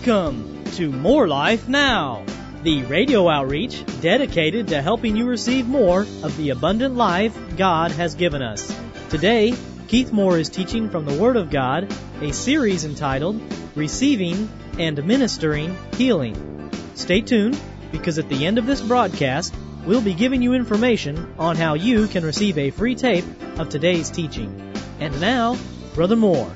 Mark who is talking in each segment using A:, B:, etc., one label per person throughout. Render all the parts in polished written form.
A: Welcome to More Life Now, the radio outreach dedicated to helping you receive more of the abundant life God has given us. Today, Keith Moore is teaching from the Word of God, a series entitled Receiving and Ministering Healing. Stay tuned, because at the end of this broadcast, we'll be giving you information on how you can receive a free tape of today's teaching. And now, Brother Moore.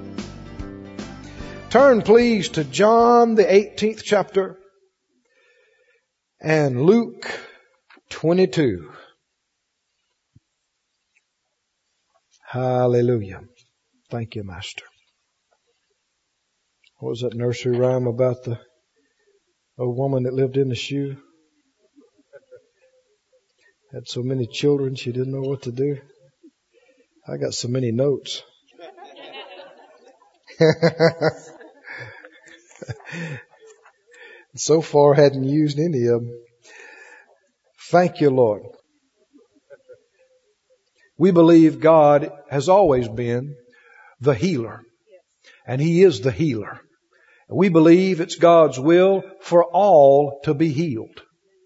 B: Turn, please, to John, the 18th chapter, and Luke 22. Hallelujah. Thank you, Master. What was that nursery rhyme about the old woman that lived in the shoe? Had so many children, she didn't know what to do. I got so many notes. So far, hadn't used any of them. Thank you, Lord. We believe God has always been the healer, and He is the healer. We believe it's God's will for all to be healed.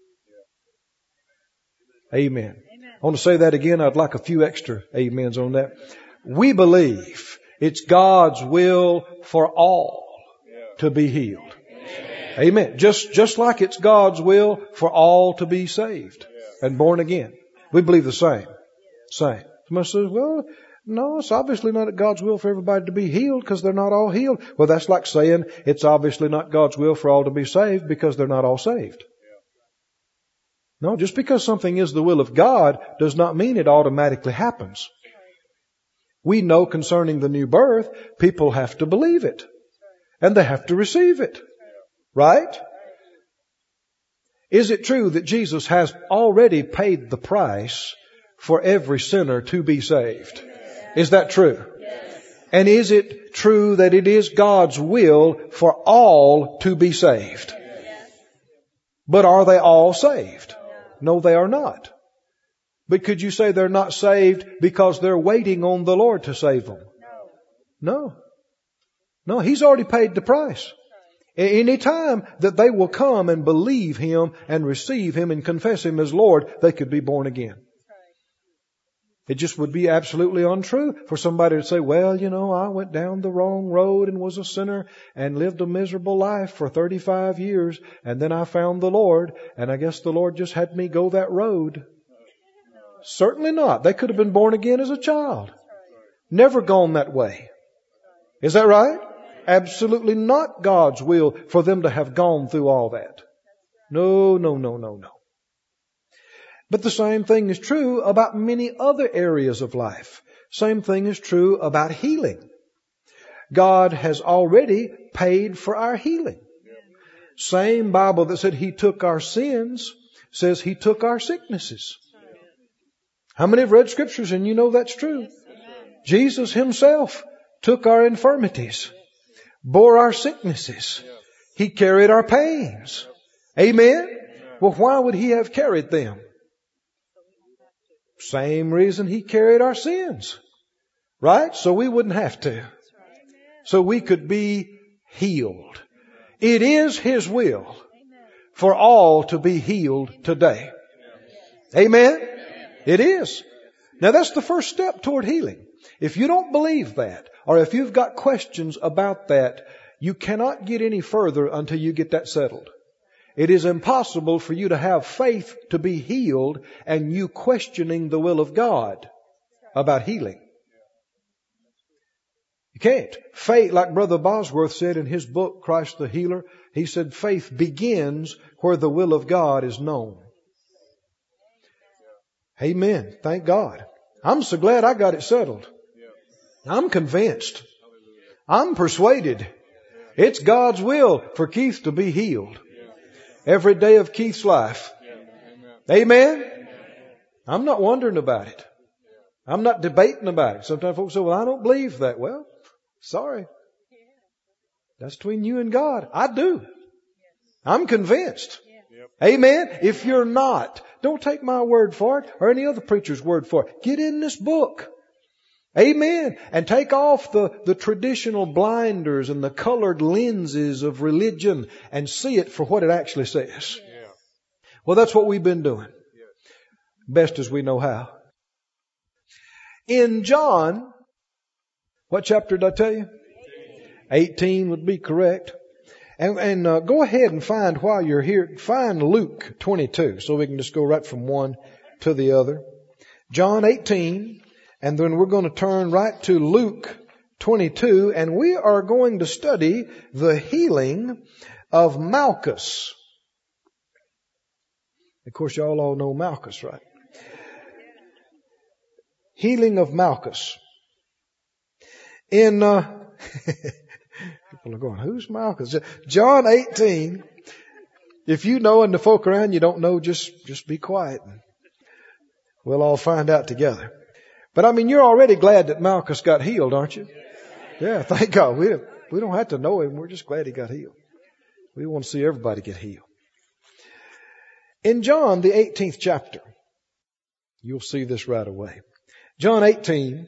B: Amen. I want to say that again. I'd like a few extra amens on that. We believe it's God's will for all to be healed. Amen. Just like it's God's will for all to be saved and born again. We believe the same. Somebody says, well, no, it's obviously not God's will for everybody to be healed because they're not all healed. Well, that's like saying it's obviously not God's will for all to be saved because they're not all saved. No, just because something is the will of God does not mean it automatically happens. We know concerning the new birth, people have to believe it. And they have to receive it. Right? Is it true that Jesus has already paid the price for every sinner to be saved? Is that true? And is it true that it is God's will for all to be saved? But are they all saved? No, they are not. But could you say they're not saved because they're waiting on the Lord to save them? No. No, He's already paid the price. Any time that they will come and believe Him and receive Him and confess Him as Lord, they could be born again. It just would be absolutely untrue for somebody to say, well, I went down the wrong road and was a sinner and lived a miserable life for 35 years and then I found the Lord and I guess the Lord just had me go that road. Certainly not. They could have been born again as a child. Never gone that way. Is that right? Absolutely not God's will for them to have gone through all that. No. But the same thing is true about many other areas of life. Same thing is true about healing. God has already paid for our healing. Same Bible that said He took our sins says He took our sicknesses. How many have read scriptures and you know that's true? Jesus Himself took our infirmities, bore our sicknesses. He carried our pains. Amen? Well, why would He have carried them? Same reason He carried our sins. Right? So we wouldn't have to. So we could be healed. It is His will for all to be healed today. Amen? It is. Now that's the first step toward healing. If you don't believe that, or if you've got questions about that, you cannot get any further until you get that settled. It is impossible for you to have faith to be healed and you questioning the will of God about healing. You can't. Faith, like Brother Bosworth said in his book, Christ the Healer, he said faith begins where the will of God is known. Amen. Thank God. I'm so glad I got it settled. I'm convinced. I'm persuaded. It's God's will for Keith to be healed. Every day of Keith's life. Amen? I'm not wondering about it. I'm not debating about it. Sometimes folks say, well, I don't believe that. Well, sorry. That's between you and God. I do. I'm convinced. Amen? If you're not, don't take my word for it or any other preacher's word for it. Get in this book. Amen. And take off the traditional blinders and the colored lenses of religion and see it for what it actually says. Yeah. Well, that's what we've been doing. Best as we know how. In John, what chapter did I tell you? 18 would be correct. And go ahead and find while you're here, find Luke 22 so we can just go right from one to the other. John 18, and then we're going to turn right to Luke 22, and we are going to study the healing of Malchus. Of course, y'all all know Malchus, right? Healing of Malchus. In people are going, who's Malchus? John 18. If you know and the folk around you don't know, just be quiet. And we'll all find out together. But I mean, you're already glad that Malchus got healed, aren't you? Yeah, thank God. We don't have to know him. We're just glad he got healed. We want to see everybody get healed. In John, the 18th chapter, you'll see this right away. John 18.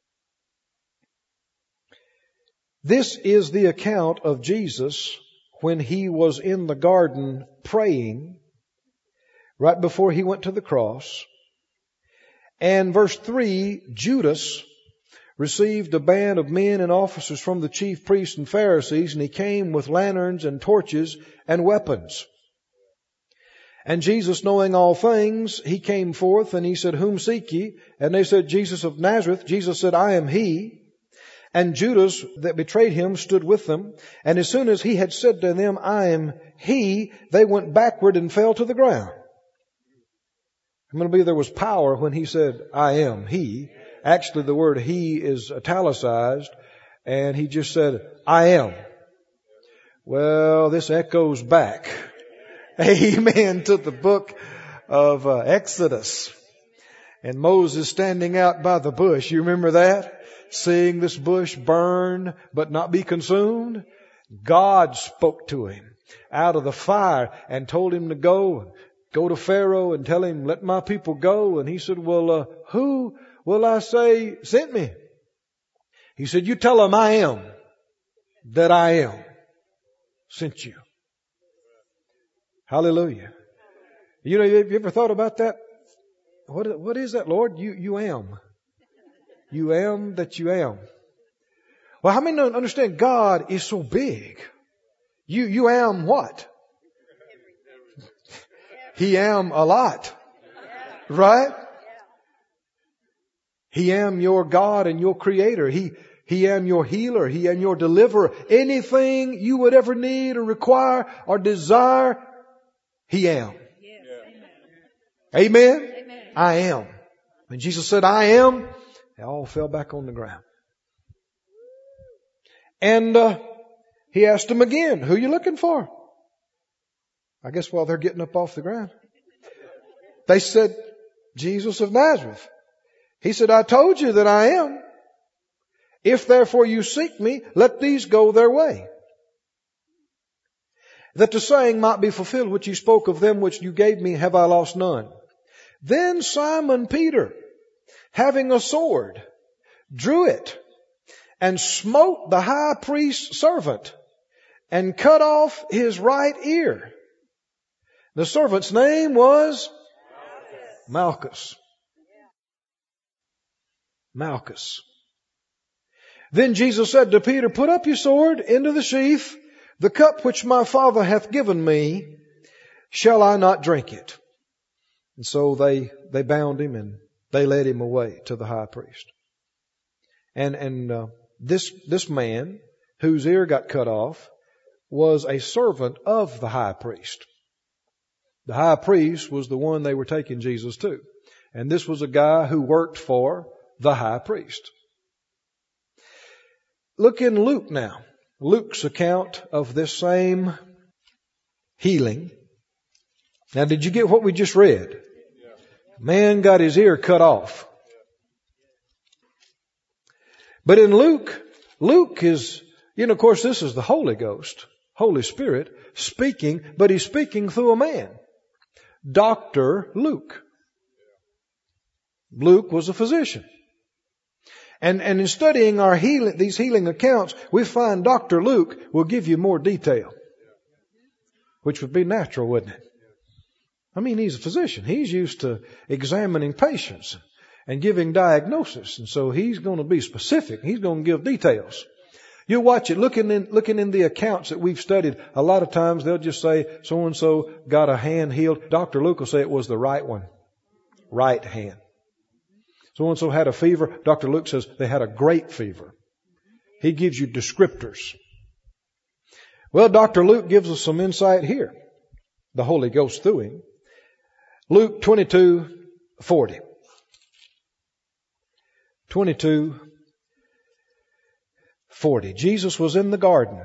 B: This is the account of Jesus when he was in the garden praying right before he went to the cross. And verse 3, Judas received a band of men and officers from the chief priests and Pharisees, and he came with lanterns and torches and weapons. And Jesus, knowing all things, he came forth and he said, whom seek ye? And they said, Jesus of Nazareth. Jesus said, I am he. And Judas that betrayed him stood with them. And as soon as he had said to them, I am he, they went backward and fell to the ground. I'm going to believe there was power when he said, I am he. Actually, the word he is italicized. And he just said, I am. Well, this echoes back. Amen, to the book of Exodus. And Moses standing out by the bush. You remember that? Seeing this bush burn but not be consumed. God spoke to him out of the fire and told him to go to Pharaoh and tell him, let my people go. And he said, well, who will I say sent me? He said, you tell him I am that I am sent you. Hallelujah. You know, have you ever thought about that? What is that, Lord? You am. You am that you am. Well, how many don't understand God is so big? You am what? He am a lot. Right? He am your God and your creator. He am your healer. He am your deliverer. Anything you would ever need or require or desire, He am. Amen? Amen? I am. When Jesus said, I am, they all fell back on the ground. And he asked them again, who are you looking for? I guess while they're getting up off the ground. They said, Jesus of Nazareth. He said, I told you that I am. If therefore you seek me, let these go their way. That the saying might be fulfilled which you spoke, of them which you gave me have I lost none. Then Simon Peter, having a sword, drew it and smote the high priest's servant and cut off his right ear. The servant's name was Malchus. Malchus. Then Jesus said to Peter, put up your sword into the sheath. The cup which my Father hath given me, shall I not drink it? And so they bound him and they led him away to the high priest. And this man whose ear got cut off was a servant of the high priest. The high priest was the one they were taking Jesus to. And this was a guy who worked for the high priest. Look in Luke now. Luke's account of this same healing. Now, did you get what we just read? Man got his ear cut off. But in Luke is, of course, this is the Holy Ghost, Holy Spirit speaking, but he's speaking through a man. Dr. Luke. Luke was a physician. And in studying these healing accounts, we find Dr. Luke will give you more detail. Which would be natural, wouldn't it? I mean, he's a physician. He's used to examining patients and giving diagnosis. And so he's going to be specific. He's going to give details. You watch it, looking in the accounts that we've studied, a lot of times they'll just say, so-and-so got a hand healed. Dr. Luke will say it was the right one. Right hand. So-and-so had a fever. Dr. Luke says they had a great fever. He gives you descriptors. Well, Dr. Luke gives us some insight here. The Holy Ghost through him. Luke 22:40. 22:40. Jesus was in the garden.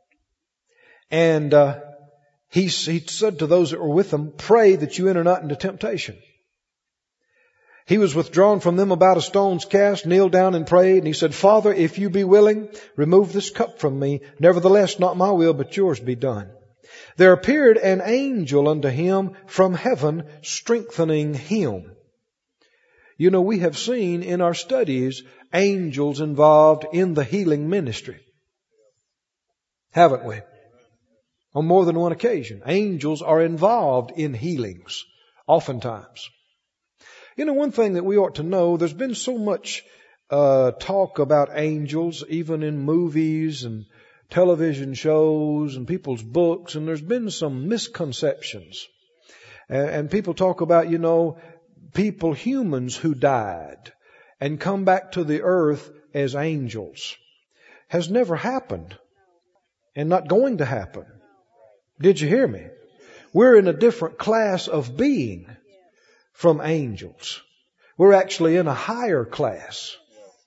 B: And he said to those that were with him, pray that you enter not into temptation. He was withdrawn from them about a stone's cast, kneeled down and prayed. And he said, Father, if you be willing, remove this cup from me. Nevertheless, not my will, but yours be done. There appeared an angel unto him from heaven, strengthening him. You know, we have seen in our studies angels involved in the healing ministry. Haven't we? On more than one occasion. Angels are involved in healings, oftentimes. You know, one thing that we ought to know, there's been so much talk about angels, even in movies and television shows and people's books, and there's been some misconceptions. And people talk about, you know, humans who died and come back to the earth as angels. Has never happened and not going to happen. Did you hear me? We're in a different class of being from angels. We're actually in a higher class.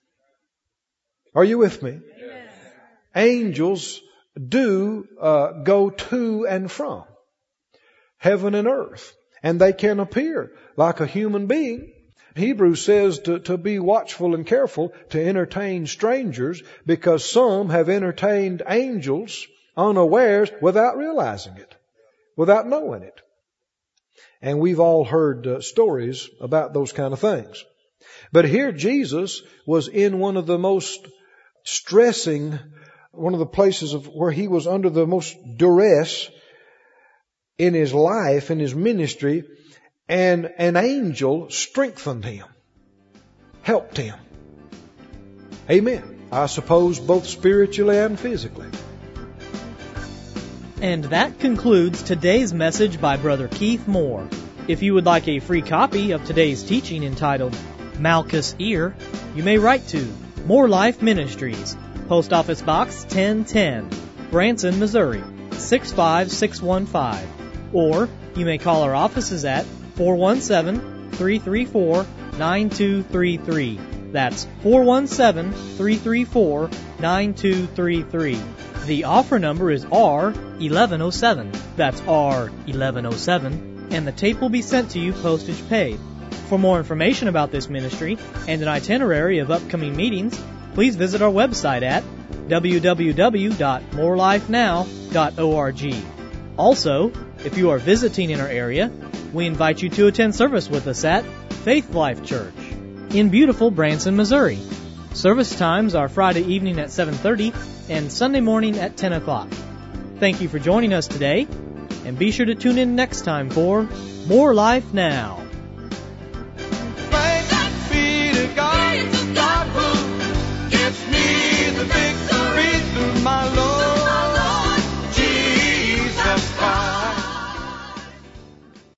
B: Are you with me? Yes. Angels do go to and from heaven and earth. And they can appear like a human being. Hebrews says to be watchful and careful to entertain strangers, because some have entertained angels unawares without realizing it, without knowing it. And we've all heard stories about those kind of things. But here Jesus was in one of the most stressing, one of the places where he was under the most duress in his life, in his ministry, and an angel strengthened him, helped him. Amen. I suppose both spiritually and physically.
A: And that concludes today's message by Brother Keith Moore. If you would like a free copy of today's teaching entitled Malchus Ear, you may write to More Life Ministries, Post Office Box 1010, Branson, Missouri 65615. Or you may call our offices at 417-334-9233. That's 417-334-9233. The offer number is R1107. That's R1107. And the tape will be sent to you postage paid. For more information about this ministry and an itinerary of upcoming meetings, please visit our website at www.morelifenow.org. Also, if you are visiting in our area, we invite you to attend service with us at Faith Life Church in beautiful Branson, Missouri. Service times are Friday evening at 7:30 and Sunday morning at 10 o'clock. Thank you for joining us today, and be sure to tune in next time for More Life Now.